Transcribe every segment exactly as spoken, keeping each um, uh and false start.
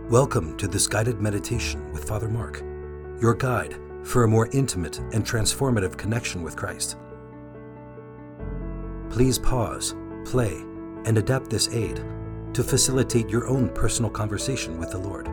Welcome to this guided meditation with Father Mark, your guide for a more intimate and transformative connection with Christ. Please pause, play, and adapt this aid to facilitate your own personal conversation with the Lord.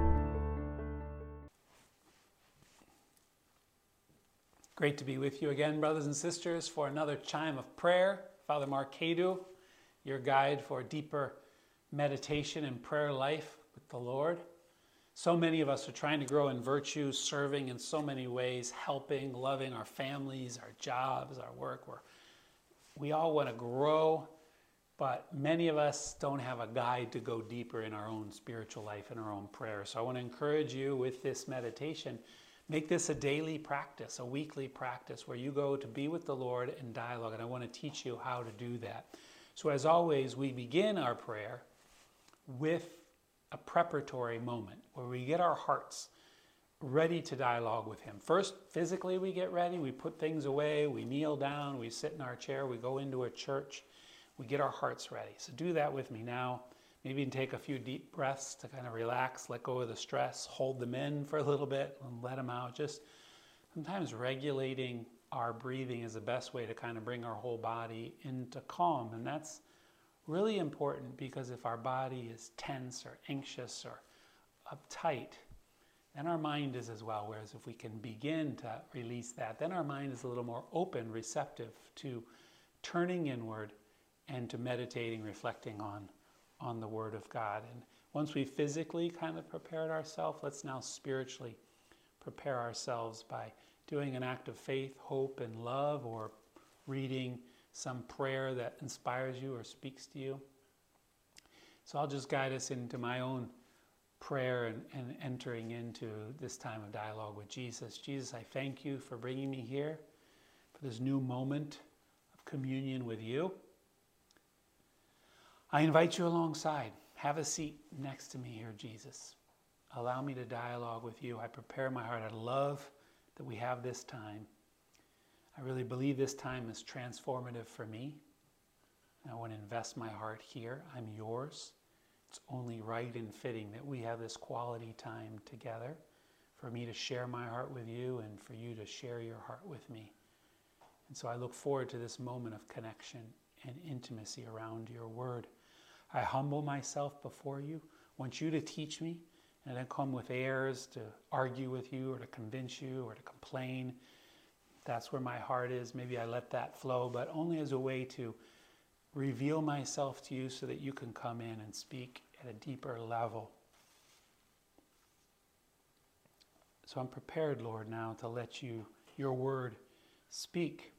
Great to be with you again, brothers and sisters, for another chime of prayer. Father Mark Cadu, your guide for deeper meditation and prayer life with the Lord. So many of us are trying to grow in virtue, serving in so many ways, helping, loving our families, our jobs, our work. We're, we all want to grow, but many of us don't have a guide to go deeper in our own spiritual life and our own prayer. So I want to encourage you with this meditation. Make this a daily practice, a weekly practice where you go to be with the Lord in dialogue, and I want to teach you how to do that. So as always, we begin our prayer with a preparatory moment where we get our hearts ready to dialogue with Him. First, physically we get ready, we put things away, we kneel down, we sit in our chair, we go into a church, we get our hearts ready. So do that with me now. Maybe you can take a few deep breaths to kind of relax, let go of the stress, hold them in for a little bit and let them out. Just sometimes regulating our breathing is the best way to kind of bring our whole body into calm. And that's really important, because if our body is tense or anxious or uptight, then our mind is as well. Whereas if we can begin to release that, then our mind is a little more open, receptive to turning inward and to meditating, reflecting on, on the Word of God. And once we physically kind of prepared ourselves, let's now spiritually prepare ourselves by doing an act of faith, hope, and love, or reading some prayer that inspires you or speaks to you. So I'll just guide us into my own prayer and, and entering into this time of dialogue with Jesus. Jesus, I thank you for bringing me here, for this new moment of communion with you. I invite you alongside. Have a seat next to me here, Jesus. Allow me to dialogue with you. I prepare my heart. I love that we have this time. I really believe this time is transformative for me. I want to invest my heart here. I'm yours. It's only right and fitting that we have this quality time together, for me to share my heart with you and for you to share your heart with me. And so I look forward to this moment of connection and intimacy around your word. I humble myself before you, want you to teach me, and I don't come with airs to argue with you or to convince you or to complain. That's where my heart is. Maybe I let that flow, but only as a way to reveal myself to you so that you can come in and speak at a deeper level. So I'm prepared, Lord, now to let you, your word, speak.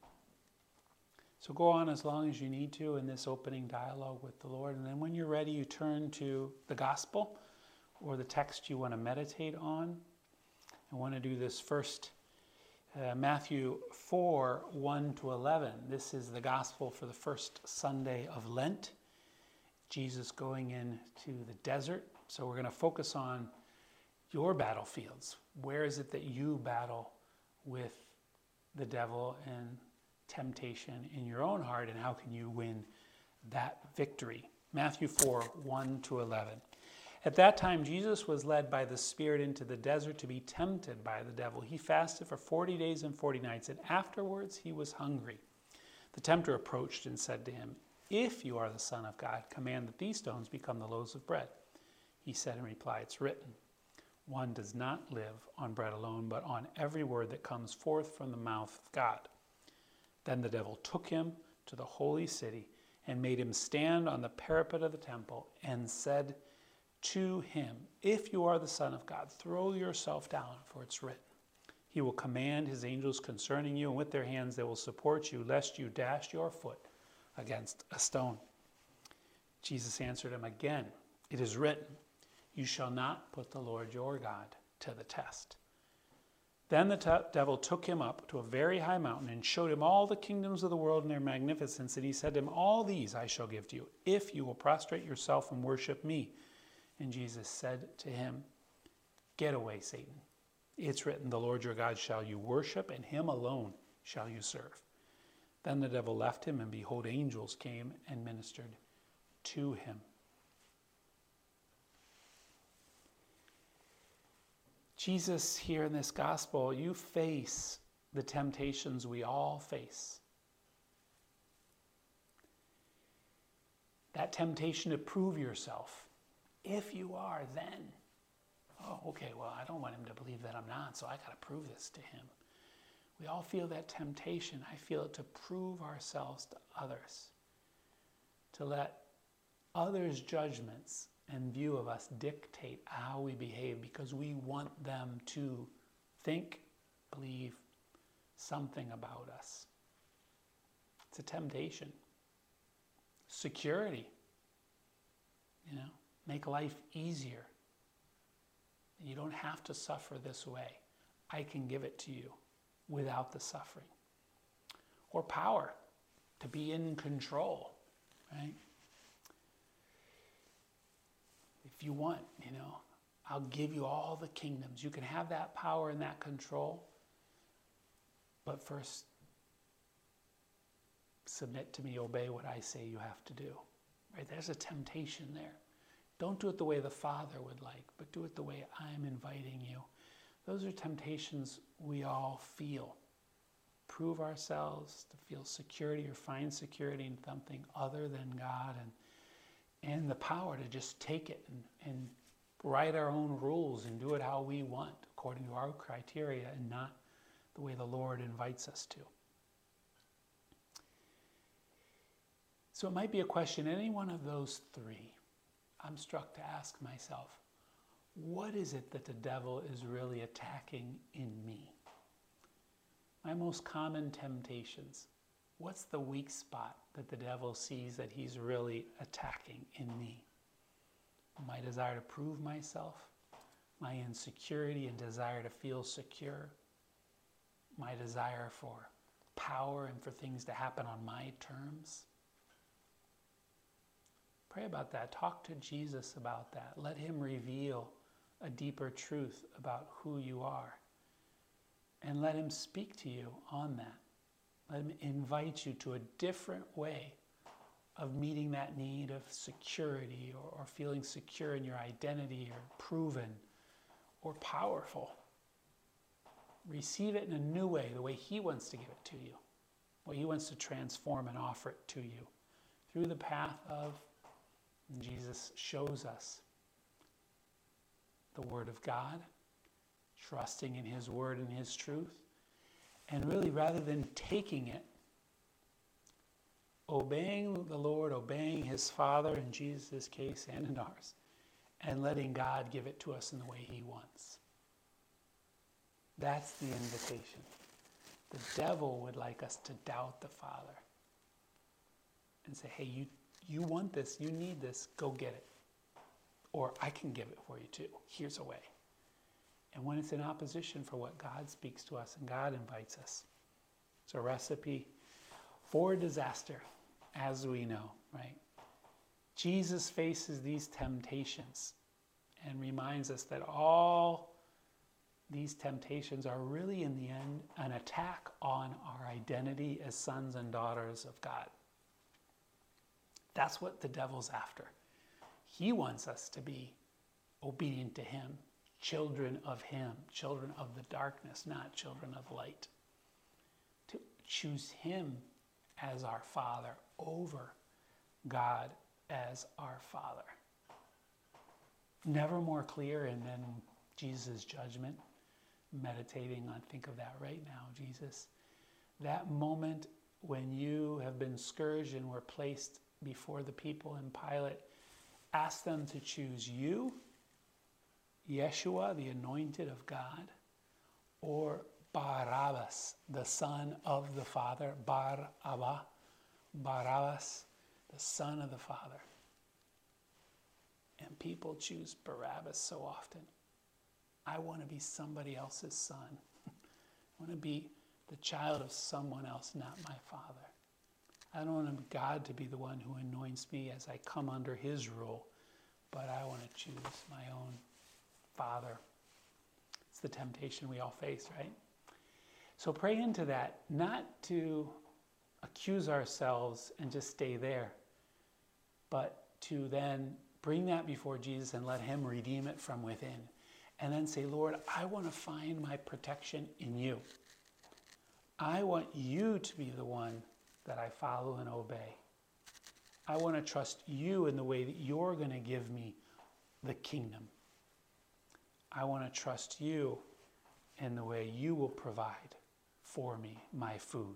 So go on as long as you need to in this opening dialogue with the Lord. And then when you're ready, you turn to the gospel or the text you want to meditate on. I want to do this first. Uh, Matthew four, one to eleven. This is the gospel for the first Sunday of Lent. Jesus going into the desert. So we're going to focus on your battlefields. Where is it that you battle with the devil and temptation in your own heart, and how can you win that victory? Matthew four, one to eleven. At that time, Jesus was led by the Spirit into the desert to be tempted by the devil. He fasted for forty days and forty nights, and afterwards he was hungry. The tempter approached and said to him, "If you are the Son of God, command that these stones become the loaves of bread." He said in reply, "It's written, one does not live on bread alone, but on every word that comes forth from the mouth of God." Then the devil took him to the holy city and made him stand on the parapet of the temple and said to him, "If you are the Son of God, throw yourself down, for it's written, He will command His angels concerning you, and with their hands they will support you, lest you dash your foot against a stone." Jesus answered him again, "It is written, you shall not put the Lord your God to the test." Then the t- devil took him up to a very high mountain and showed him all the kingdoms of the world and their magnificence. And he said to him, "All these I shall give to you, if you will prostrate yourself and worship me." And Jesus said to him, "Get away, Satan. It's written, the Lord your God shall you worship, and Him alone shall you serve." Then the devil left him, and behold, angels came and ministered to him. Jesus, here in this gospel, you face the temptations we all face. That temptation to prove yourself. If you are, then. Oh, okay, well, I don't want him to believe that I'm not, so I got to prove this to him. We all feel that temptation. I feel it to prove ourselves to others, to let others' judgments and view of us dictate how we behave because we want them to think, believe something about us. It's a temptation. Security, you know, make life easier. You don't have to suffer this way. I can give it to you without the suffering. Or power, to be in control, right? If you want, you know, I'll give you all the kingdoms. You can have that power and that control, but first, submit to me, obey what I say you have to do. Right? There's a temptation there. Don't do it the way the Father would like, but do it the way I'm inviting you. Those are temptations we all feel. Prove ourselves, to feel security or find security in something other than God, and, and the power to just take it and, and write our own rules and do it how we want, according to our criteria, and not the way the Lord invites us to. So it might be a question, any one of those three, I'm struck to ask myself, what is it that the devil is really attacking in me? My most common temptations. What's the weak spot that the devil sees that he's really attacking in me? My desire to prove myself, my insecurity and desire to feel secure, my desire for power and for things to happen on my terms. Pray about that. Talk to Jesus about that. Let him reveal a deeper truth about who you are. And let him speak to you on that. Let him invite you to a different way of meeting that need of security, or, or feeling secure in your identity, or proven, or powerful. Receive it in a new way, the way he wants to give it to you. What he wants to transform and offer it to you. Through the path of, Jesus shows us, the Word of God, trusting in his word and his truth, and really, rather than taking it, obeying the Lord, obeying his Father in Jesus' case and in ours, and letting God give it to us in the way he wants. That's the invitation. The devil would like us to doubt the Father and say, hey, you, you want this, you need this, go get it. Or I can give it for you too. Here's a way. And when it's in opposition for what God speaks to us and God invites us, it's a recipe for disaster, as we know, right? Jesus faces these temptations and reminds us that all these temptations are really, in the end, an attack on our identity as sons and daughters of God. That's what the devil's after. He wants us to be obedient to him, children of him, children of the darkness, not children of light. To choose him as our Father over God as our Father. Never more clear, and then Jesus' judgment, meditating on, think of that right now, Jesus. That moment when you have been scourged and were placed before the people in Pilate, ask them to choose you, Yeshua, the anointed of God, or Barabbas, the son of the Father, Bar Abba, Barabbas, the son of the Father. And people choose Barabbas so often. I want to be somebody else's son. I want to be the child of someone else, not my Father. I don't want God to be the one who anoints me as I come under his rule, but I want to choose my own Father. It's the temptation we all face, right? So pray into that, not to accuse ourselves and just stay there, but to then bring that before Jesus and let him redeem it from within. And then say, Lord, I want to find my protection in you. I want you to be the one that I follow and obey. I want to trust you in the way that you're going to give me the kingdom. I want to trust you in the way you will provide for me my food.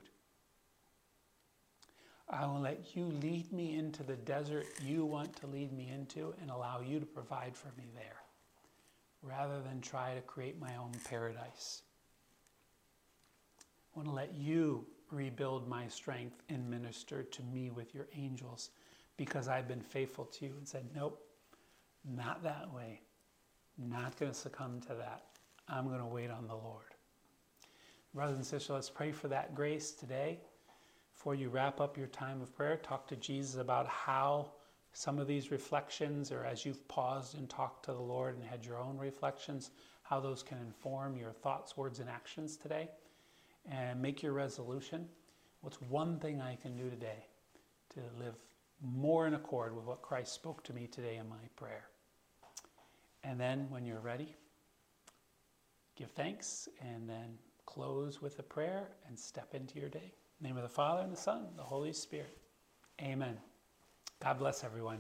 I will let you lead me into the desert you want to lead me into and allow you to provide for me there, rather than try to create my own paradise. I want to let you rebuild my strength and minister to me with your angels, because I've been faithful to you and said, nope, not that way. Not going to succumb to that. I'm going to wait on the Lord. Brothers and sisters, let's pray for that grace today. Before you wrap up your time of prayer, talk to Jesus about how some of these reflections, or as you've paused and talked to the Lord and had your own reflections, how those can inform your thoughts, words, and actions today. And make your resolution. What's one thing I can do today to live more in accord with what Christ spoke to me today in my prayer? And then when you're ready, give thanks and then close with a prayer and step into your day. In the name of the Father, and the Son, and the Holy Spirit. Amen. God bless everyone.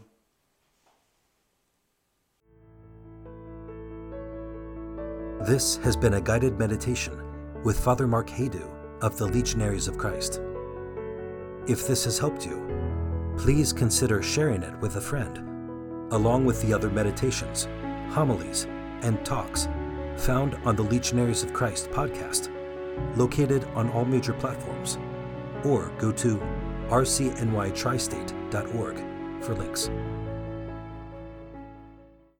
This has been a guided meditation with Father Mark Haydu of the Legionaries of Christ. If this has helped you, please consider sharing it with a friend, along with the other meditations, homilies, and talks found on the Legionaries of Christ podcast, located on all major platforms, or go to r c n y tri state dot org for links.